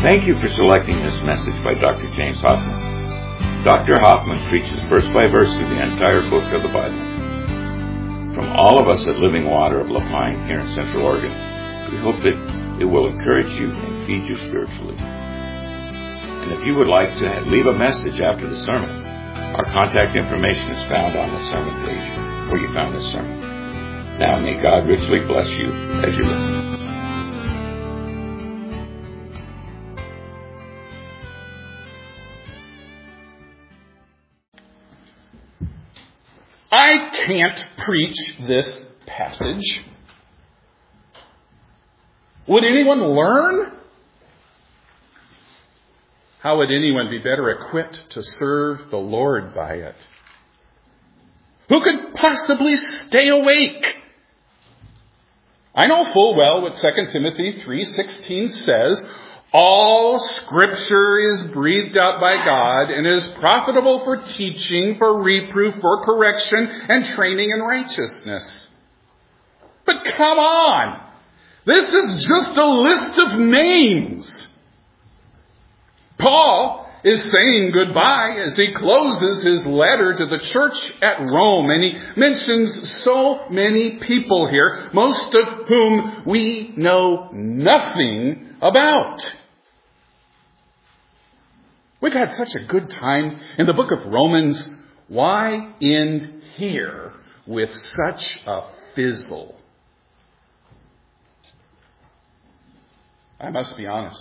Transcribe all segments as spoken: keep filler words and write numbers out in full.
Thank you for selecting this message by Doctor James Hoffman. Doctor Hoffman preaches verse by verse through the entire book of the Bible. From all of us at Living Water of La Pine here in Central Oregon, we hope that it will encourage you and feed you spiritually. And if you would like to leave a message after the sermon, our contact information is found on the sermon page where you found this sermon. Now may God richly bless you as you listen. I can't preach this passage. Would anyone learn? How would anyone be better equipped to serve the Lord by it? Who could possibly stay awake? I know full well what Second Timothy three sixteen says. All Scripture is breathed out by God and is profitable for teaching, for reproof, for correction, and training in righteousness. But come on! This is just a list of names. Paul is saying goodbye as he closes his letter to the church at Rome, and he mentions so many people here, most of whom we know nothing about. We've had such a good time in the book of Romans. Why end here with such a fizzle? I must be honest.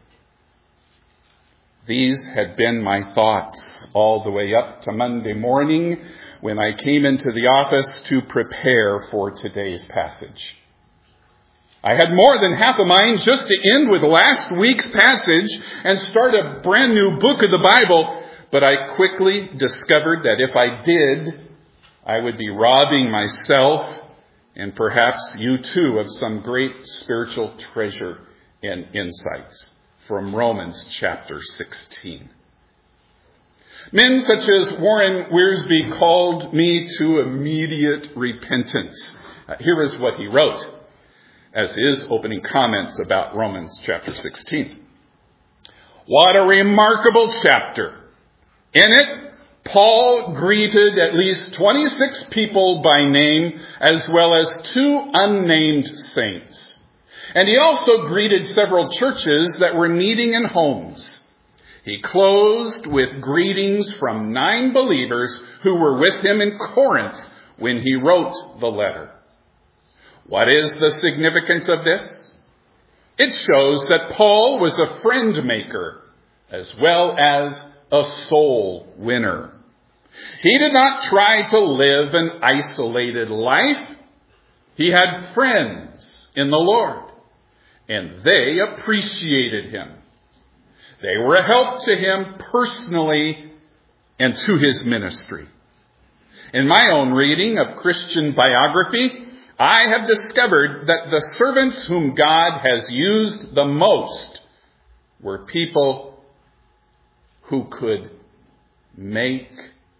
These had been my thoughts all the way up to Monday morning when I came into the office to prepare for today's passage. I had more than half a mind just to end with last week's passage and start a brand new book of the Bible, but I quickly discovered that if I did, I would be robbing myself and perhaps you too of some great spiritual treasure and insights from Romans chapter sixteen. Men such as Warren Wiersbe called me to immediate repentance. Uh, here is what he wrote as his opening comments about Romans chapter sixteen. What a remarkable chapter. In it, Paul greeted at least twenty-six people by name, as well as two unnamed saints. And he also greeted several churches that were meeting in homes. He closed with greetings from nine believers who were with him in Corinth when he wrote the letter. What is the significance of this? It shows that Paul was a friend maker as well as a soul winner. He did not try to live an isolated life. He had friends in the Lord, and they appreciated him. They were a help to him personally and to his ministry. In my own reading of Christian biography, I have discovered that the servants whom God has used the most were people who could make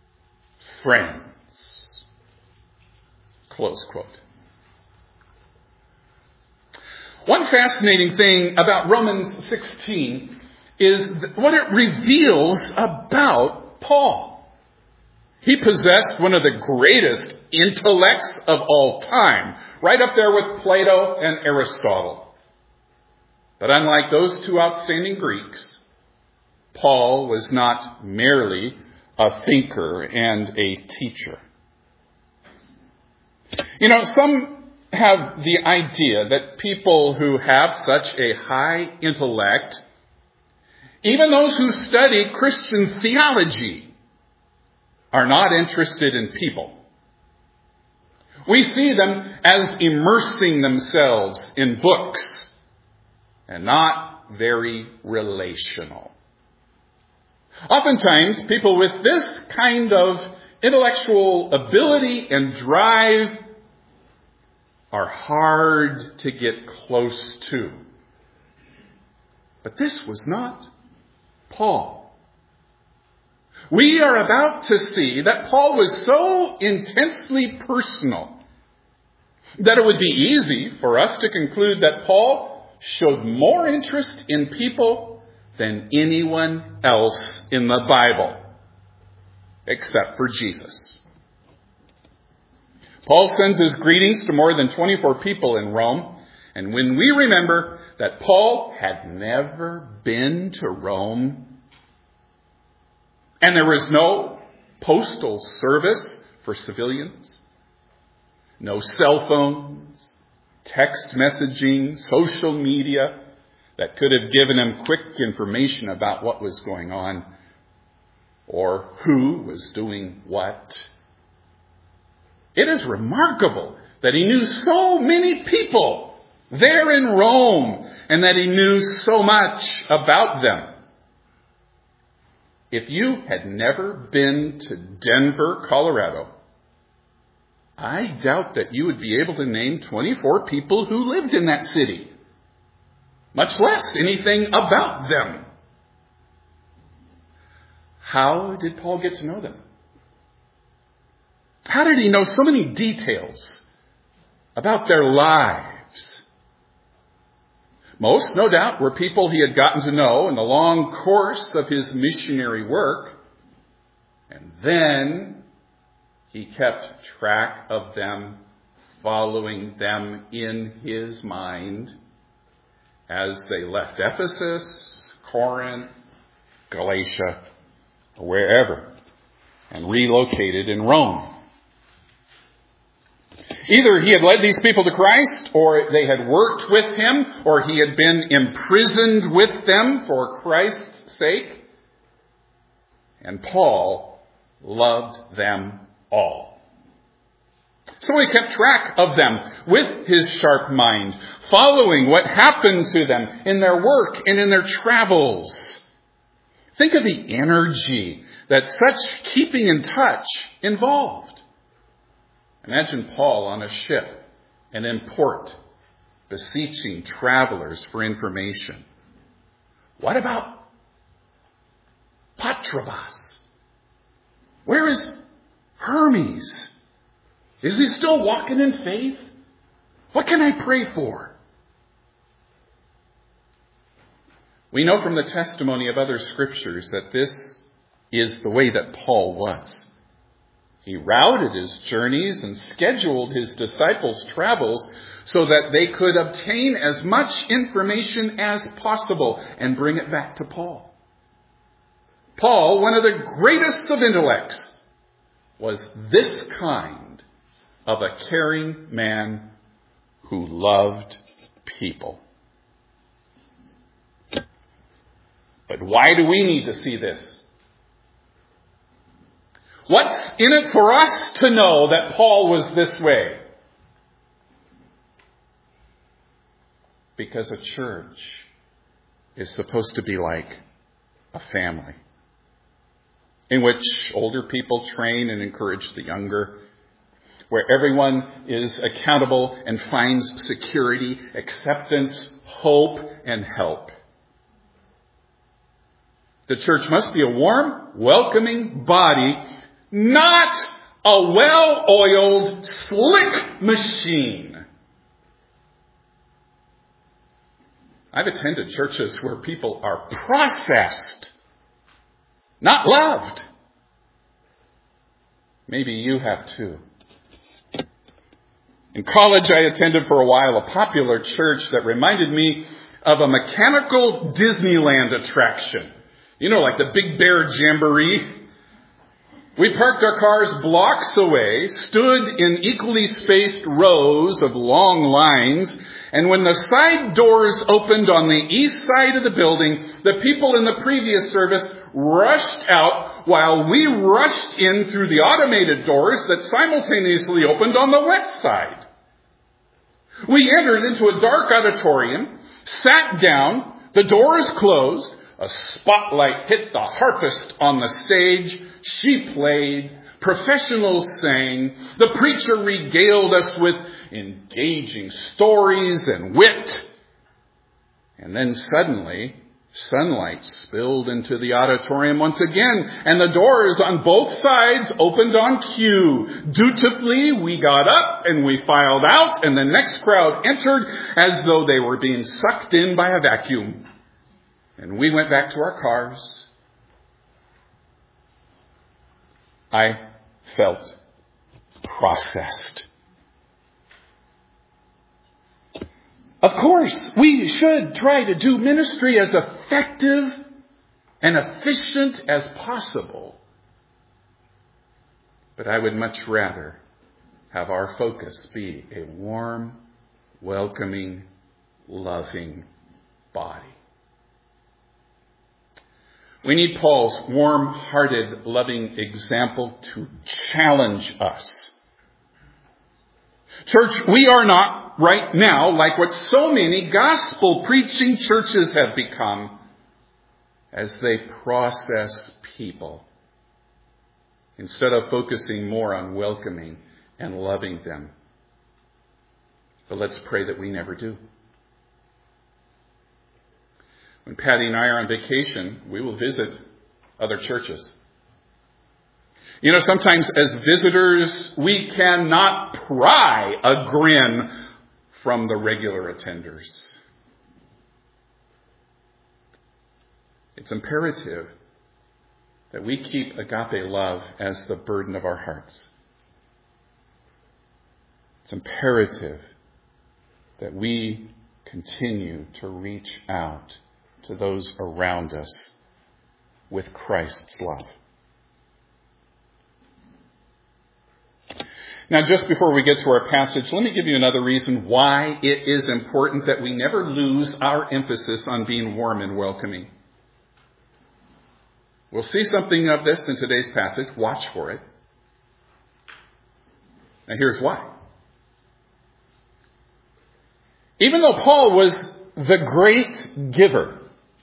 friends. Close quote. One fascinating thing about Romans sixteen is what it reveals about Paul. He possessed one of the greatest intellects of all time, right up there with Plato and Aristotle. But unlike those two outstanding Greeks, Paul was not merely a thinker and a teacher. You know, some have the idea that people who have such a high intellect, even those who study Christian theology, are not interested in people. We see them as immersing themselves in books and not very relational. Oftentimes, people with this kind of intellectual ability and drive are hard to get close to. But this was not Paul. We are about to see that Paul was so intensely personal that it would be easy for us to conclude that Paul showed more interest in people than anyone else in the Bible, except for Jesus. Paul sends his greetings to more than twenty-four people in Rome. And when we remember that Paul had never been to Rome, and there was no postal service for civilians, no cell phones, text messaging, social media that could have given him quick information about what was going on or who was doing what. It is remarkable that he knew so many people there in Rome and that he knew so much about them. If you had never been to Denver, Colorado, I doubt that you would be able to name twenty-four people who lived in that city, much less anything about them. How did Paul get to know them? How did he know so many details about their lives? Most, no doubt, were people he had gotten to know in the long course of his missionary work. And then he kept track of them, following them in his mind as they left Ephesus, Corinth, Galatia, or wherever, and relocated in Rome. Either he had led these people to Christ, or they had worked with him, or he had been imprisoned with them for Christ's sake. And Paul loved them all. So he kept track of them with his sharp mind, following what happened to them in their work and in their travels. Think of the energy that such keeping in touch involved. Imagine Paul on a ship and in port, beseeching travelers for information. What about Patrobas? Where is Hermes? Is he still walking in faith? What can I pray for? We know from the testimony of other scriptures that this is the way that Paul was. He routed his journeys and scheduled his disciples' travels so that they could obtain as much information as possible and bring it back to Paul. Paul, one of the greatest of intellects, was this kind of a caring man who loved people. But why do we need to see this? What's in it for us to know that Paul was this way? Because a church is supposed to be like a family in which older people train and encourage the younger, where everyone is accountable and finds security, acceptance, hope, and help. The church must be a warm, welcoming body, not a well-oiled, slick machine. I've attended churches where people are processed, not loved. Maybe you have too. In college, I attended for a while a popular church that reminded me of a mechanical Disneyland attraction. You know, like the Big Bear Jamboree. We parked our cars blocks away, stood in equally spaced rows of long lines, and when the side doors opened on the east side of the building, the people in the previous service rushed out while we rushed in through the automated doors that simultaneously opened on the west side. We entered into a dark auditorium, sat down, the doors closed, a spotlight hit the harpist on the stage. She played. Professionals sang. The preacher regaled us with engaging stories and wit. And then suddenly, sunlight spilled into the auditorium once again, and the doors on both sides opened on cue. Dutifully, we got up and we filed out, and the next crowd entered as though they were being sucked in by a vacuum. and we went back to our cars, I felt processed. Of course, we should try to do ministry as effective and efficient as possible. But I would much rather have our focus be a warm, welcoming, loving body. We need Paul's warm-hearted, loving example to challenge us. Church, we are not right now like what so many gospel-preaching churches have become as they process people instead of focusing more on welcoming and loving them. But let's pray that we never do. When Patty and I are on vacation, we will visit other churches. You know, sometimes as visitors, we cannot pry a grin from the regular attenders. It's imperative that we keep agape love as the burden of our hearts. It's imperative that we continue to reach out to those around us with Christ's love. Now, just before we get to our passage, let me give you another reason why it is important that we never lose our emphasis on being warm and welcoming. We'll see something of this in today's passage. Watch for it. Now, here's why. Even though Paul was the great giver,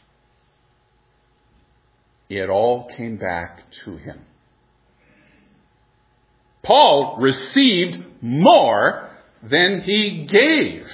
it all came back to him. Paul received more than he gave.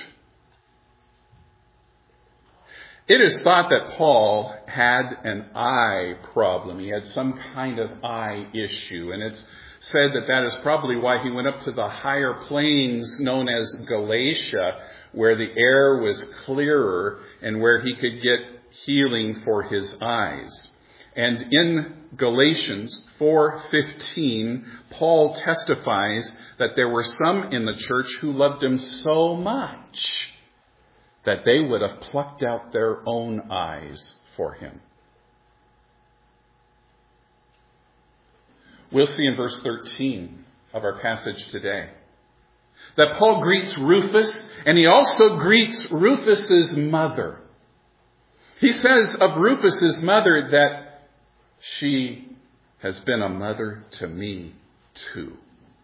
It is thought that Paul had an eye problem. He had some kind of eye issue. And it's said that that is probably why he went up to the higher plains known as Galatia, where the air was clearer and where he could get healing for his eyes. And in Galatians four fifteen, Paul testifies that there were some in the church who loved him so much that they would have plucked out their own eyes for him. We'll see in verse thirteen of our passage today that Paul greets Rufus, and he also greets Rufus's mother. He says of Rufus's mother that she has been a mother to me too.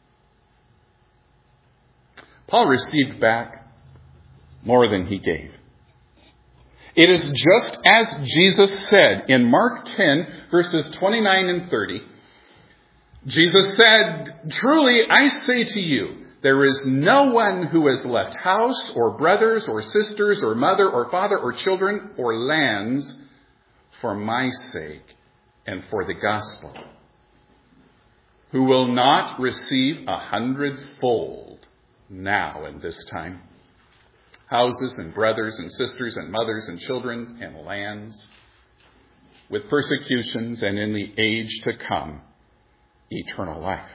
Paul received back more than he gave. It is just as Jesus said in Mark ten, verses twenty-nine and thirty. Jesus said, "Truly I say to you, there is no one who has left house or brothers or sisters or mother or father or children or lands for my sake and for the gospel, who will not receive a hundredfold now in this time, houses and brothers and sisters and mothers and children and lands, with persecutions, and in the age to come, eternal life."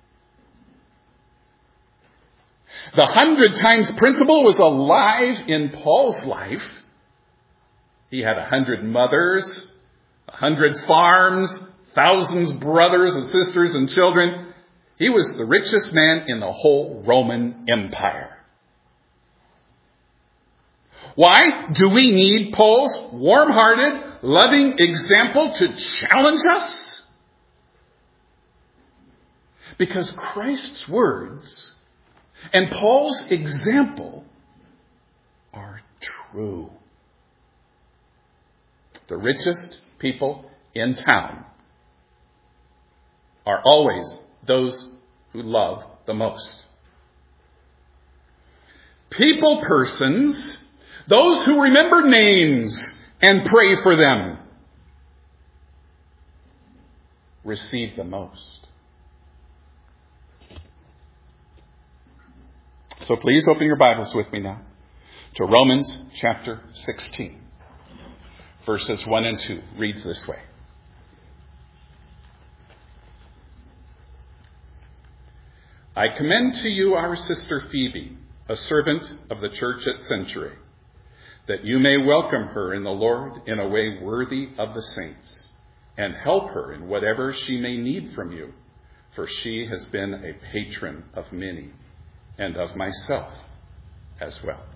The hundred times principle was alive in Paul's life. He had a hundred mothers, a hundred farms, thousands of brothers and sisters and children. He was the richest man in the whole Roman Empire. Why do we need Paul's warm-hearted, loving example to challenge us? Because Christ's words and Paul's example are true. The richest people in town are always those who love the most. People persons, those who remember names and pray for them, receive the most. So please open your Bibles with me now to Romans chapter sixteen. verses one and two, reads this way. I commend to you our sister Phoebe, a servant of the church at Cenchreae, that you may welcome her in the Lord in a way worthy of the saints, and help her in whatever she may need from you, for she has been a patron of many, and of myself as well.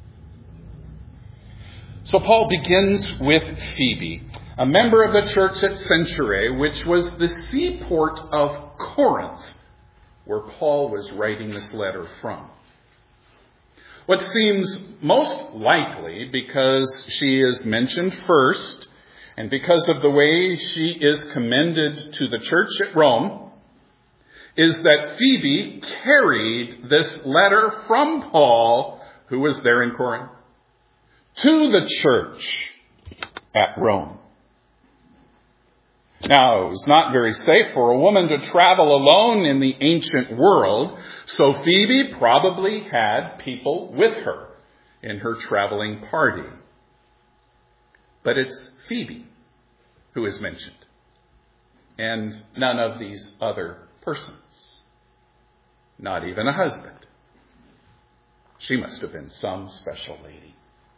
So Paul begins with Phoebe, a member of the church at Cenchreae, which was the seaport of Corinth, where Paul was writing this letter from. What seems most likely, because she is mentioned first, and because of the way she is commended to the church at Rome, is that Phoebe carried this letter from Paul, who was there in Corinth, to the church at Rome. Now, it was not very safe for a woman to travel alone in the ancient world, so Phoebe probably had people with her in her traveling party. But it's Phoebe who is mentioned, and none of these other persons, not even a husband. She must have been some special lady.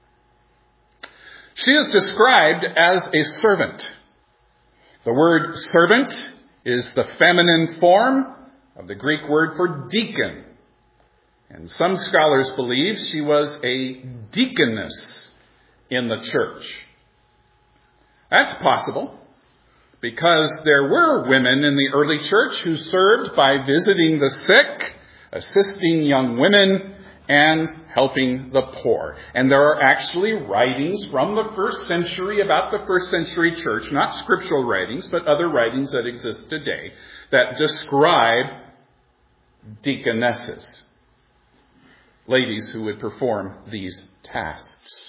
She is described as a servant. The word servant is the feminine form of the Greek word for deacon. And some scholars believe she was a deaconess in the church. That's possible because there were women in the early church who served by visiting the sick, assisting young women, and helping the poor. And there are actually writings from the first century about the first century church, not scriptural writings, but other writings that exist today, that describe deaconesses, ladies who would perform these tasks.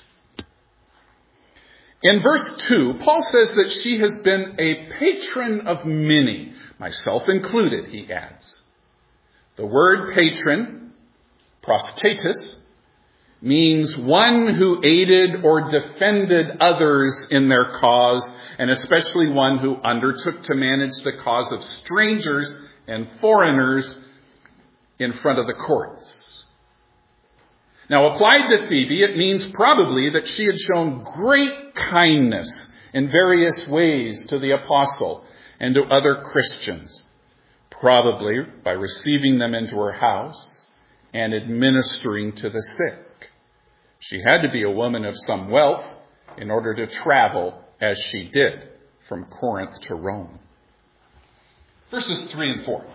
In verse two, Paul says that she has been a patron of many, myself included, he adds. The word patron, prostatus, means one who aided or defended others in their cause, and especially one who undertook to manage the cause of strangers and foreigners in front of the courts. Now, applied to Phoebe, it means probably that she had shown great kindness in various ways to the apostle and to other Christians, probably by receiving them into her house and administering to the sick. She had to be a woman of some wealth in order to travel as she did from Corinth to Rome. Verses three and four.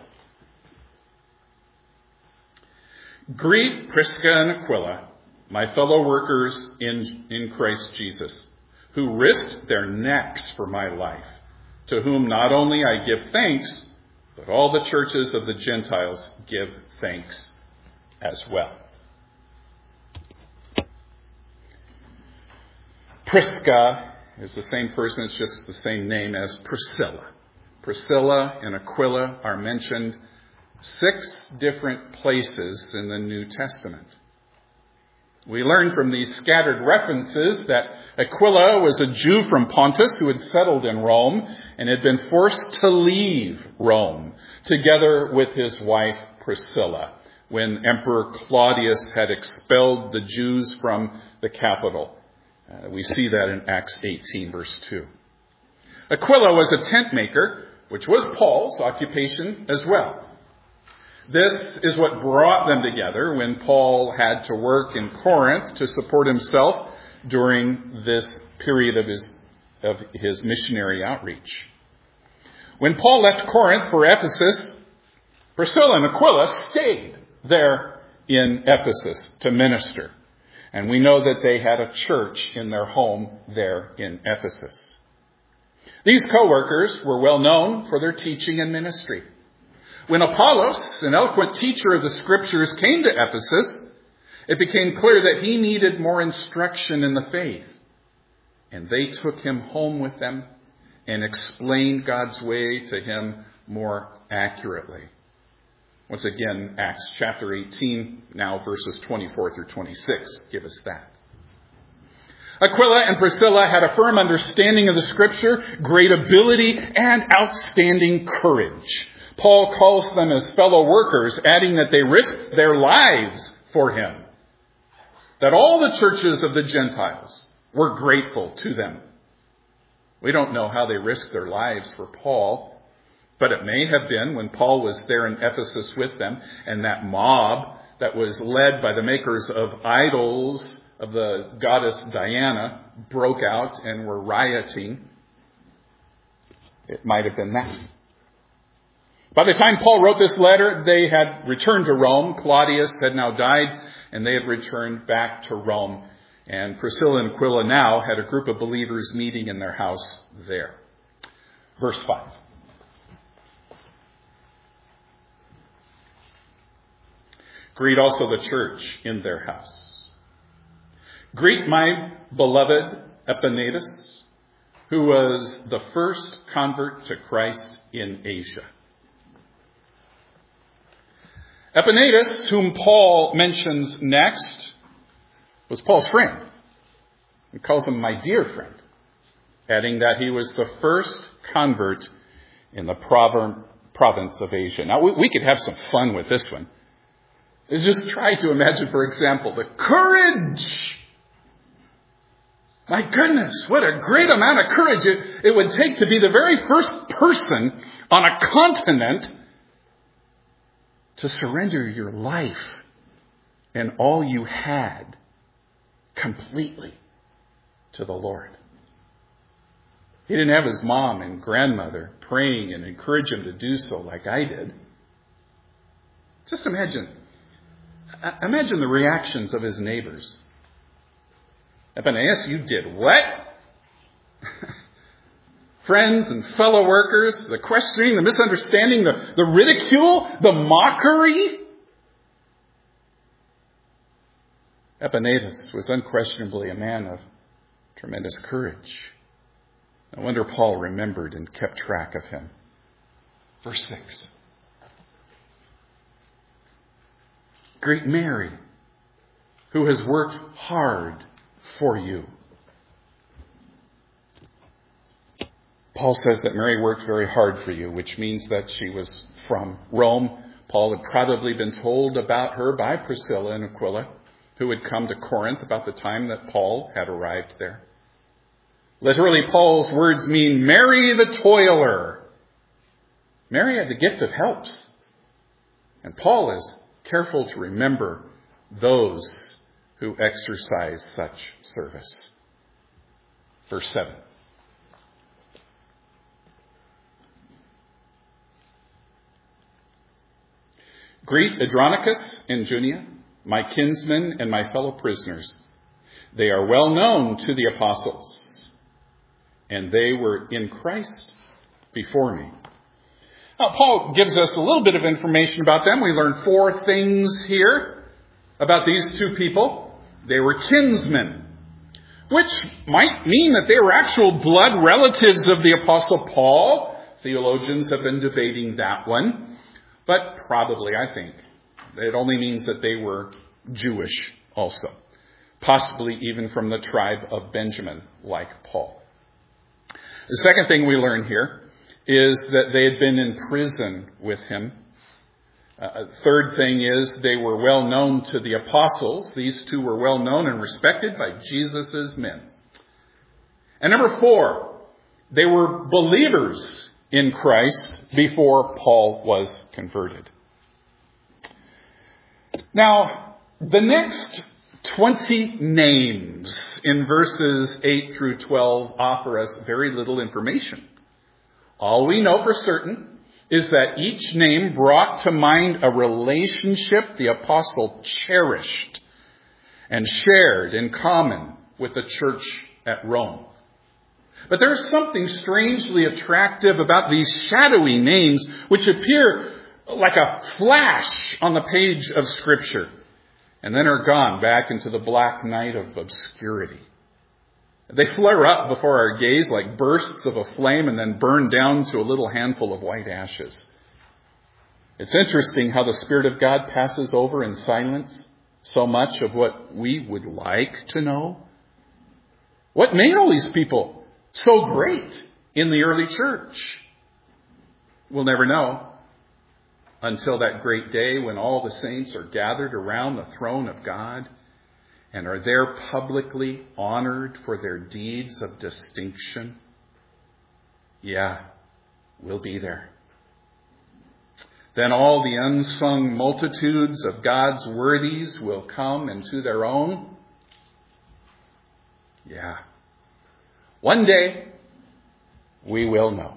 Greet Prisca and Aquila, my fellow workers in, in Christ Jesus, who risked their necks for my life, to whom not only I give thanks, but all the churches of the Gentiles give thanks as well. Prisca is the same person, it's just the same name as Priscilla. Priscilla and Aquila are mentioned six different places in the New Testament. We learn from these scattered references that Aquila was a Jew from Pontus who had settled in Rome and had been forced to leave Rome together with his wife Priscilla when Emperor Claudius had expelled the Jews from the capital. Uh, we see that in Acts eighteen, verse two. Aquila was a tent maker, which was Paul's occupation as well. This is what brought them together when Paul had to work in Corinth to support himself during this period of his, of his missionary outreach. When Paul left Corinth for Ephesus, Priscilla and Aquila stayed there in Ephesus to minister. And we know that they had a church in their home there in Ephesus. These co-workers were well known for their teaching and ministry. When Apollos, an eloquent teacher of the scriptures, came to Ephesus, it became clear that he needed more instruction in the faith. And they took him home with them and explained God's way to him more accurately. Once again, Acts chapter eighteen, now verses twenty-four through twenty-six, give us that. Aquila and Priscilla had a firm understanding of the Scripture, great ability, and outstanding courage. Paul calls them as fellow workers, adding that they risked their lives for him. That all the churches of the Gentiles were grateful to them. We don't know how they risked their lives for Paul, but it may have been when Paul was there in Ephesus with them, and that mob that was led by the makers of idols of the goddess Diana broke out and were rioting. It might have been that. By the time Paul wrote this letter, they had returned to Rome. Claudius had now died, and they had returned back to Rome. And Priscilla and Aquila now had a group of believers meeting in their house there. Verse five. Greet also the church in their house. Greet my beloved Epaenetus, who was the first convert to Christ in Asia. Epaenetus, whom Paul mentions next, was Paul's friend. He calls him my dear friend, adding that he was the first convert in the province of Asia. Now, we, we could have some fun with this one. Just try to imagine, for example, the courage. My goodness, what a great amount of courage it, it would take to be the very first person on a continent to surrender your life and all you had completely to the Lord. He didn't have his mom and grandmother praying and encourage him to do so like I did. Just imagine, imagine the reactions of his neighbors. Epaenetus, you did what? Friends and fellow workers, the questioning, the misunderstanding, the, the ridicule, the mockery. Epaenetus was unquestionably a man of tremendous courage. No wonder Paul remembered and kept track of him. Verse six. Greet Mary, who has worked hard for you. Paul says that Mary worked very hard for you, which means that she was from Rome. Paul had probably been told about her by Priscilla and Aquila, who had come to Corinth about the time that Paul had arrived there. Literally, Paul's words mean Mary the toiler. Mary had the gift of helps. And Paul is careful to remember those who exercise such service. Verse seven. Greet Andronicus and Junia, my kinsmen and my fellow prisoners. They are well known to the apostles, and they were in Christ before me. Now, Paul gives us a little bit of information about them. We learn four things here about these two people. They were kinsmen, which might mean that they were actual blood relatives of the Apostle Paul. Theologians have been debating that one. But probably, I think, it only means that they were Jewish also. Possibly even from the tribe of Benjamin, like Paul. The second thing we learn here is that they had been in prison with him. Uh, third thing is they were well known to the apostles. These two were well known and respected by Jesus' men. And number four, they were believers in Christ before Paul was converted. Now, the next twenty names in verses eight through twelve offer us very little information. All we know for certain is that each name brought to mind a relationship the apostle cherished and shared in common with the church at Rome. But there's something strangely attractive about these shadowy names which appear like a flash on the page of Scripture and then are gone back into the black night of obscurity. They flare up before our gaze like bursts of a flame and then burn down to a little handful of white ashes. It's interesting how the Spirit of God passes over in silence so much of what we would like to know. What made all these people so great in the early church? We'll never know until that great day when all the saints are gathered around the throne of God and are there publicly honored for their deeds of distinction. Yeah, we'll be there. Then all the unsung multitudes of God's worthies will come into their own. Yeah. One day, we will know.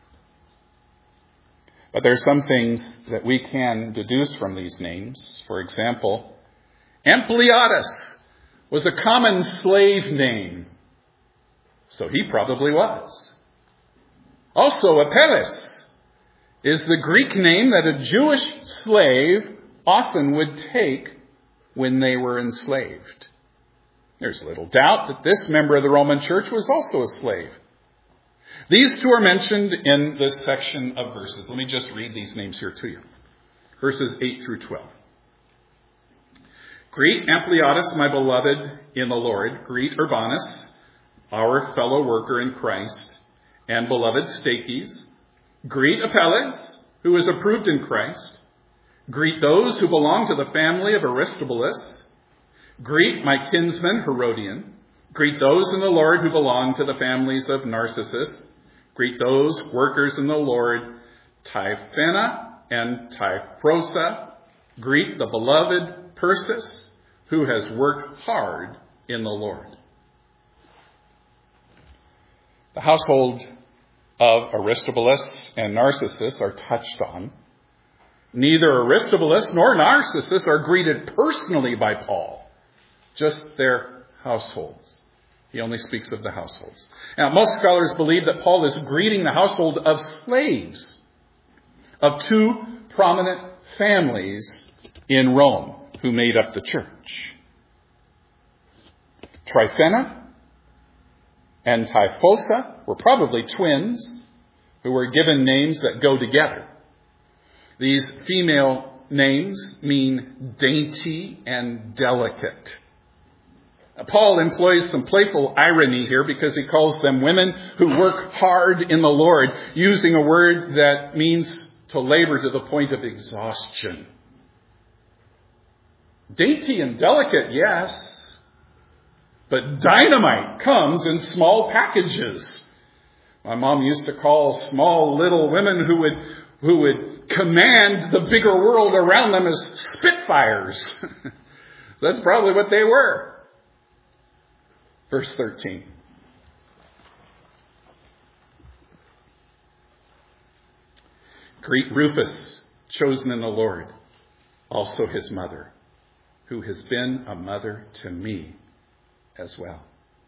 But there are some things that we can deduce from these names. For example, Ampliatus was a common slave name, so he probably was. Also, Apelles is the Greek name that a Jewish slave often would take when they were enslaved. There's little doubt that this member of the Roman Church was also a slave. These two are mentioned in this section of verses. Let me just read these names here to you. Verses eight through twelve. Greet Ampliatus, my beloved in the Lord. Greet Urbanus, our fellow worker in Christ, and beloved Stachys. Greet Apelles, who is approved in Christ. Greet those who belong to the family of Aristobulus. Greet my kinsman Herodian. Greet those in the Lord who belong to the families of Narcissus. Greet those workers in the Lord, Tryphena and Tryphosa. Greet the beloved Persis, who has worked hard in the Lord. The household of Aristobulus and Narcissus are touched on. Neither Aristobulus nor Narcissus are greeted personally by Paul, just their households. He only speaks of the households. Now, most scholars believe that Paul is greeting the household of slaves of two prominent families in Rome who made up the church. Tryphena and Tryphosa were probably twins who were given names that go together. These female names mean dainty and delicate. Paul employs some playful irony here because he calls them women who work hard in the Lord, using a word that means to labor to the point of exhaustion. Dainty and delicate, yes, but dynamite comes in small packages. My mom used to call small little women who would who would command the bigger world around them as Spitfires. That's probably what they were. Verse thirteen. Greet Rufus, chosen in the Lord, also his mother, who has been a mother to me as well.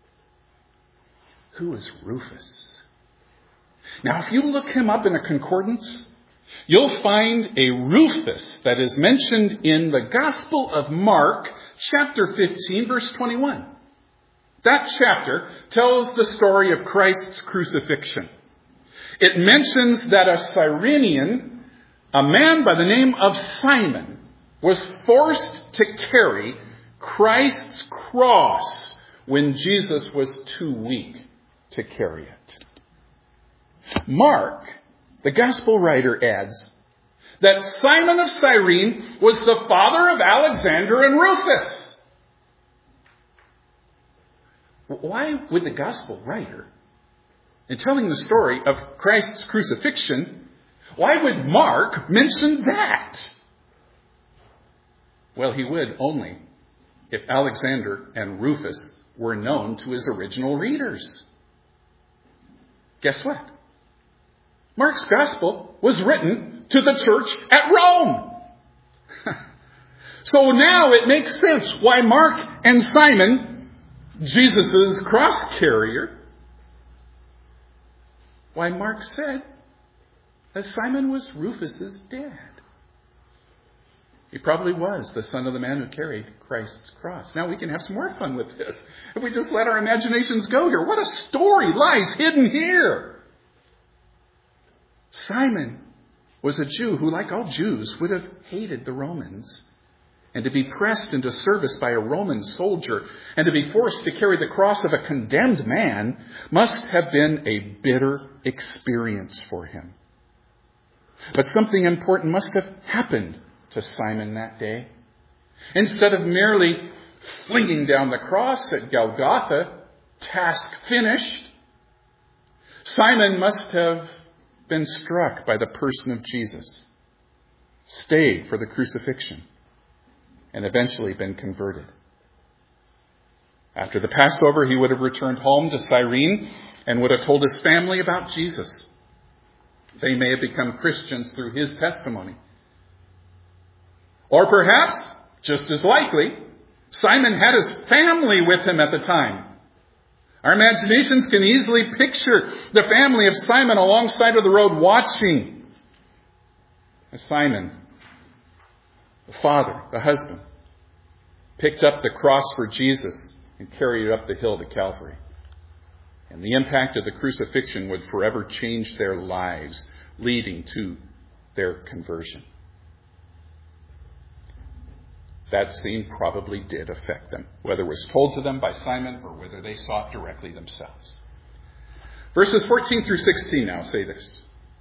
Who is Rufus? Now, if you look him up in a concordance, you'll find a Rufus that is mentioned in the Gospel of Mark, chapter fifteen, verse twenty-one. That chapter tells the story of Christ's crucifixion. It mentions that a Cyrenian, a man by the name of Simon, was forced to carry Christ's cross when Jesus was too weak to carry it. Mark, the gospel writer, adds that Simon of Cyrene was the father of Alexander and Rufus. Why would the gospel writer, in telling the story of Christ's crucifixion, why would Mark mention that? Well, he would only if Alexander and Rufus were known to his original readers. Guess what? Mark's gospel was written to the church at Rome. So now it makes sense why Mark and Simon, Jesus' cross carrier, why Mark said that Simon was Rufus's dad. He probably was the son of the man who carried Christ's cross. Now we can have some more fun with this if we just let our imaginations go here. What a story lies hidden here. Simon was a Jew who, like all Jews, would have hated the Romans and to be pressed into service by a Roman soldier, and to be forced to carry the cross of a condemned man must have been a bitter experience for him. But something important must have happened to Simon that day. Instead of merely flinging down the cross at Golgotha, task finished, Simon must have been struck by the person of Jesus, stayed for the crucifixion, and eventually been converted. After the Passover, he would have returned home to Cyrene and would have told his family about Jesus. They may have become Christians through his testimony. Or perhaps, just as likely, Simon had his family with him at the time. Our imaginations can easily picture the family of Simon alongside of the road watching as Simon, the father, the husband, picked up the cross for Jesus and carried it up the hill to Calvary. And the impact of the crucifixion would forever change their lives, leading to their conversion. That scene probably did affect them, whether it was told to them by Simon or whether they saw it directly themselves. Verses fourteen through sixteen now say this.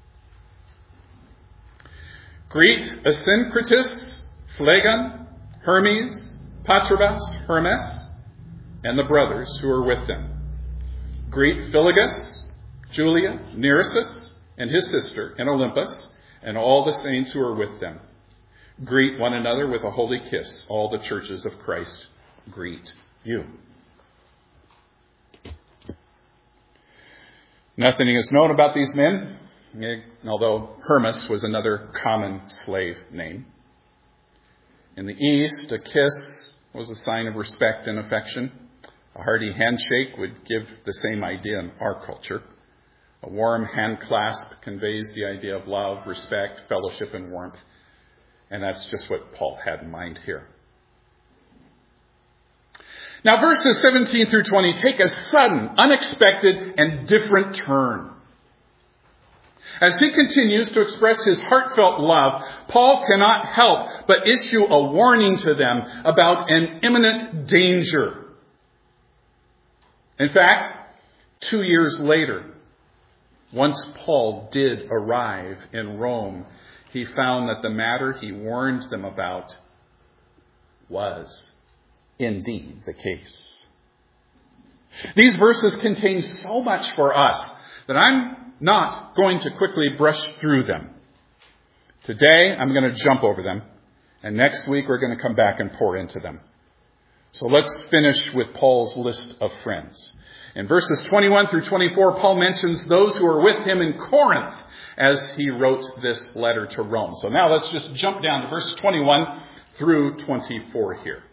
Greet Asyncritus, Phlegon, Hermes, Patrobas, Hermes, and the brothers who are with them. Greet Philologus, Julia, Nereus, and his sister, and Olympus, and all the saints who are with them. Greet one another with a holy kiss. All the churches of Christ greet you. Nothing is known about these men, although Hermas was another common slave name. In the East, a kiss was a sign of respect and affection. A hearty handshake would give the same idea in our culture. A warm hand clasp conveys the idea of love, respect, fellowship, and warmth. And that's just what Paul had in mind here. Now, verses seventeen through twenty take a sudden, unexpected, and different turn. As he continues to express his heartfelt love, Paul cannot help but issue a warning to them about an imminent danger. In fact, two years later, once Paul did arrive in Rome, he found that the matter he warned them about was indeed the case. These verses contain so much for us that I'm not going to quickly brush through them. Today, I'm going to jump over them, and next week we're going to come back and pour into them. So let's finish with Paul's list of friends. In verses twenty-one through twenty-four, Paul mentions those who are with him in Corinth as he wrote this letter to Rome. So now let's just jump down to verse twenty-one through twenty-four here.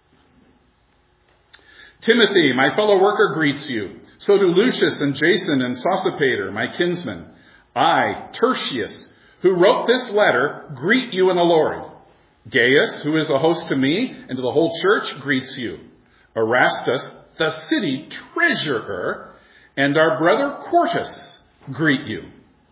Timothy, my fellow worker, greets you. So do Lucius and Jason and Sosipater, my kinsmen. I, Tertius, who wrote this letter, greet you in the Lord. Gaius, who is a host to me and to the whole church, greets you. Erastus, the city treasurer, and our brother Quartus greet you.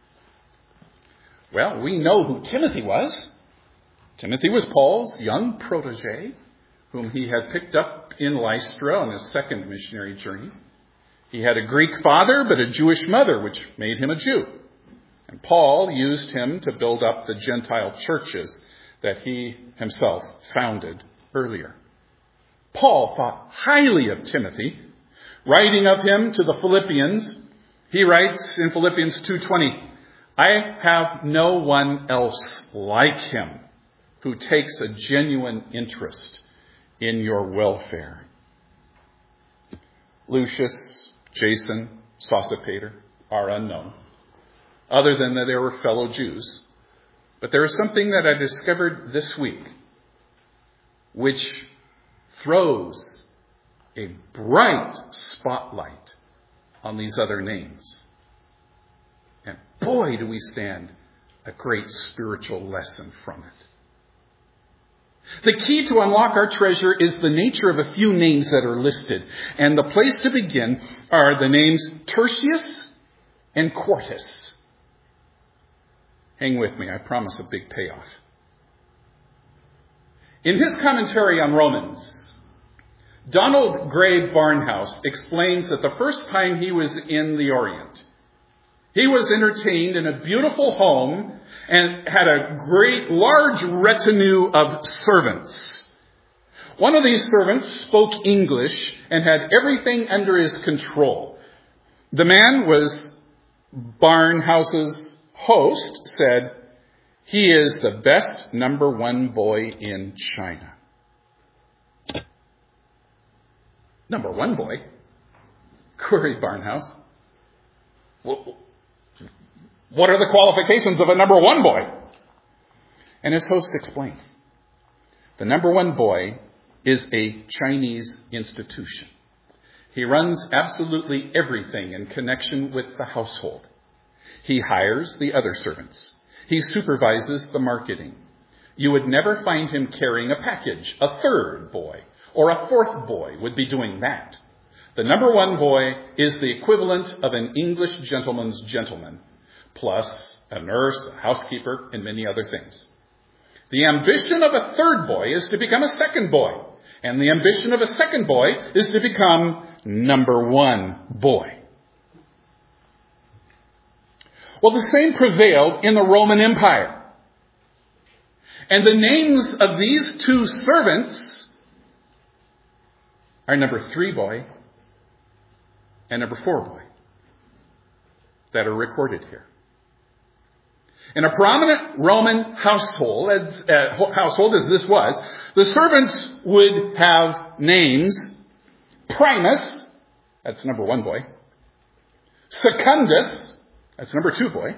Well, we know who Timothy was. Timothy was Paul's young protege, whom he had picked up in Lystra on his second missionary journey. He had a Greek father, but a Jewish mother, which made him a Jew. And Paul used him to build up the Gentile churches that he himself founded earlier. Paul thought highly of Timothy. Writing of him to the Philippians, he writes in Philippians two twenty, I have no one else like him who takes a genuine interest in your welfare. Lucius, Jason, Sosipater are unknown, other than that they were fellow Jews. But there is something that I discovered this week which throws a bright spotlight on these other names. And boy, do we stand a great spiritual lesson from it. The key to unlock our treasure is the nature of a few names that are listed. And the place to begin are the names Tertius and Quartus. Hang with me, I promise a big payoff. In his commentary on Romans, Donald Gray Barnhouse explains that the first time he was in the Orient, he was entertained in a beautiful home and had a great, large retinue of servants. One of these servants spoke English and had everything under his control. The man was Barnhouse's host, said, "He is the best number one boy in China." Number one boy? Queried Barnhouse. Well, what are the qualifications of a number one boy? And his host explained. The number one boy is a Chinese institution. He runs absolutely everything in connection with the household. He hires the other servants. He supervises the marketing. You would never find him carrying a package. A third boy or a fourth boy would be doing that. The number one boy is the equivalent of an English gentleman's gentleman, plus a nurse, a housekeeper, and many other things. The ambition of a third boy is to become a second boy. And the ambition of a second boy is to become number one boy. Well, the same prevailed in the Roman Empire. And the names of these two servants are number three boy and number four boy that are recorded here. In a prominent Roman household as, uh, household as this was, the servants would have names: Primus, that's number one boy; Secundus, that's number two boy;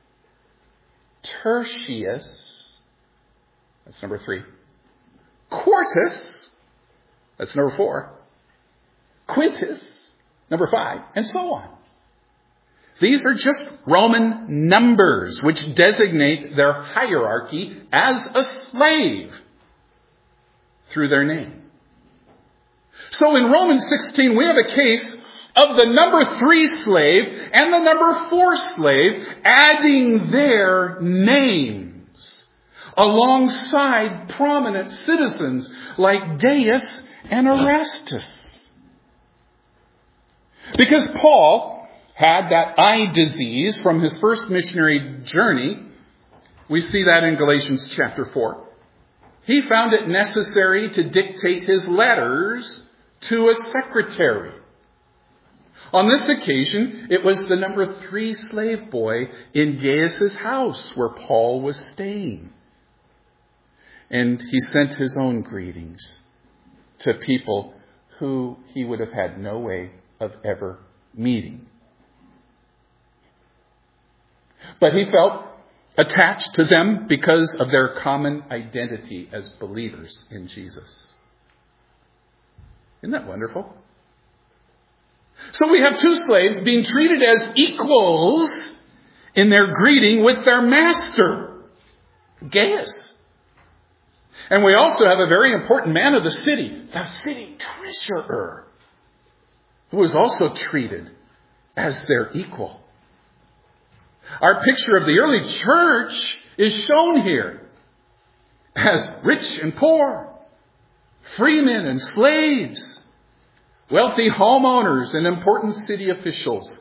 Tertius, that's number three; Quartus, that's number four; Quintus, number five, and so on. These are just Roman numbers which designate their hierarchy as a slave through their name. So in Romans sixteen, we have a case of the number three slave and the number four slave adding their names alongside prominent citizens like Gaius and Erastus. Because Paul had that eye disease from his first missionary journey. We see that in Galatians chapter four. He found it necessary to dictate his letters to a secretary. On this occasion, it was the number three slave boy in Gaius' house where Paul was staying. And he sent his own greetings to people who he would have had no way of ever meeting. But he felt attached to them because of their common identity as believers in Jesus. Isn't that wonderful? So we have two slaves being treated as equals in their greeting with their master, Gaius. And we also have a very important man of the city, the city treasurer, who was also treated as their equal. Our picture of the early church is shown here as rich and poor, freemen and slaves, wealthy homeowners and important city officials.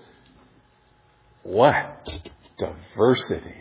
What diversity!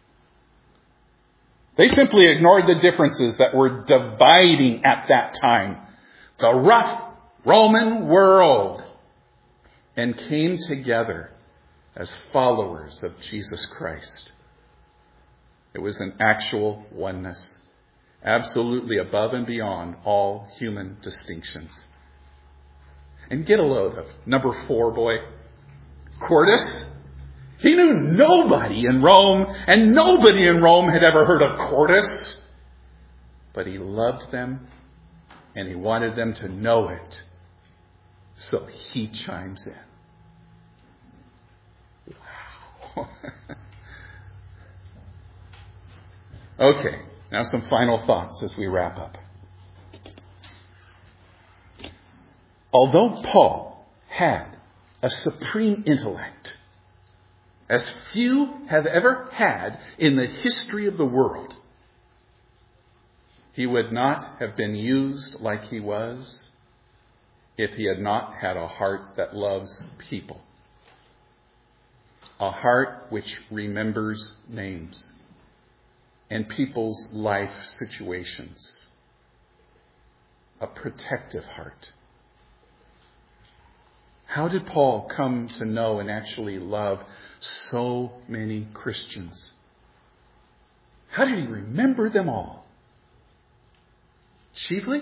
They simply ignored the differences that were dividing at that time the rough Roman world and came together as followers of Jesus Christ. It was an actual oneness, absolutely above and beyond all human distinctions. And get a load of number four boy, Quartus. He knew nobody in Rome, and nobody in Rome had ever heard of Quartus. But he loved them, and he wanted them to know it. So he chimes in. Wow. Okay, now some final thoughts as we wrap up. Although Paul had a supreme intellect, as few have ever had in the history of the world, he would not have been used like he was if he had not had a heart that loves people. A heart which remembers names and people's life situations. A protective heart. How did Paul come to know and actually love so many Christians? How did he remember them all? Chiefly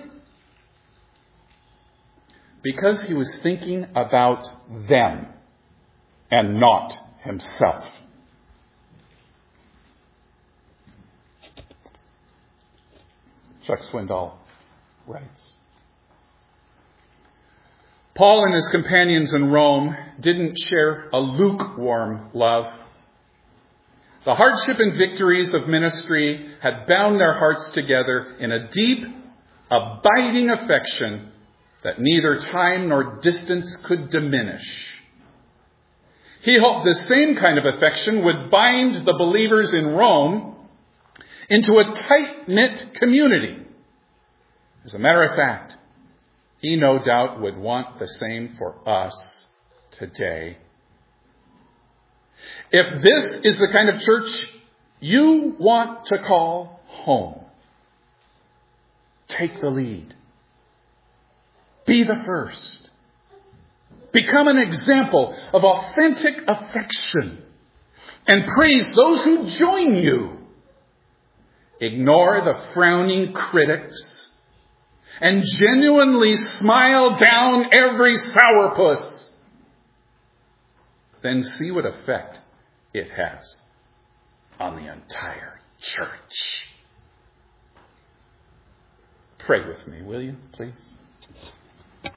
because he was thinking about them and not himself. Chuck Swindoll writes, Paul and his companions in Rome didn't share a lukewarm love. The hardship and victories of ministry had bound their hearts together in a deep, abiding affection that neither time nor distance could diminish. He hoped the same kind of affection would bind the believers in Rome into a tight-knit community. As a matter of fact, he no doubt would want the same for us today. If this is the kind of church you want to call home, take the lead. Be the first. Become an example of authentic affection and praise those who join you. Ignore the frowning critics and genuinely smile down every sourpuss. Then see what effect it has on the entire church. Pray with me, will you, please?